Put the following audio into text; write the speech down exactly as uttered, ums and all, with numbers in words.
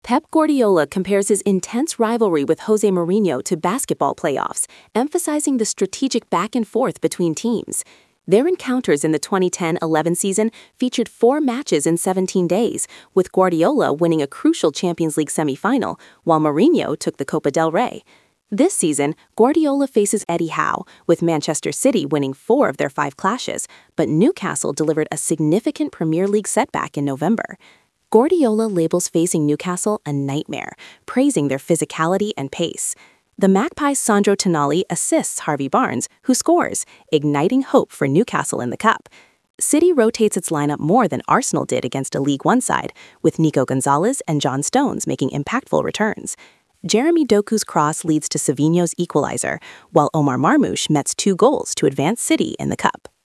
Pep Guardiola compares his intense rivalry with Jose Mourinho to basketball playoffs, emphasizing the strategic back and forth between teams. Their encounters in the twenty ten eleven season featured four matches in seventeen days, with Guardiola winning a crucial Champions League semifinal, while Mourinho took the Copa del Rey. This season, Guardiola faces Eddie Howe, with Manchester City winning four of their five clashes, but Newcastle delivered a significant Premier League setback in November. Guardiola labels facing Newcastle a nightmare, praising their physicality and pace. The Magpies' Sandro Tonali assists Harvey Barnes, who scores, igniting hope for Newcastle in the Cup. City rotates its lineup more than Arsenal did against a League One side, with Nico Gonzalez and John Stones making impactful returns. Jeremy Doku's cross leads to Savinho's equalizer, while Omar Marmoush nets two goals to advance City in the Cup.